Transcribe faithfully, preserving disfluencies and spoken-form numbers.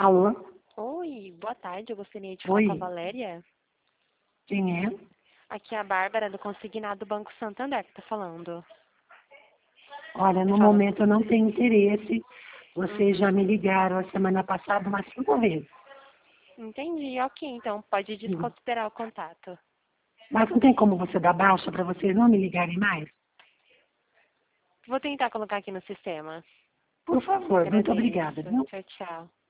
Alô? Oi, boa tarde. Eu gostaria de falar Oi, com a Valéria. quem é? Aqui é a Bárbara do Consignado Banco Santander que tá falando. Olha, no Fala. momento eu não tenho interesse. Vocês já Uhum. me ligaram a semana passada umas cinco vezes. Entendi, ok. Então pode Hum. desconsiderar o contato. Mas não tem como você dar baixa para vocês não me ligarem mais? Vou tentar colocar aqui no sistema. Por favor, muito Agradeço. obrigada, viu? Tchau, tchau.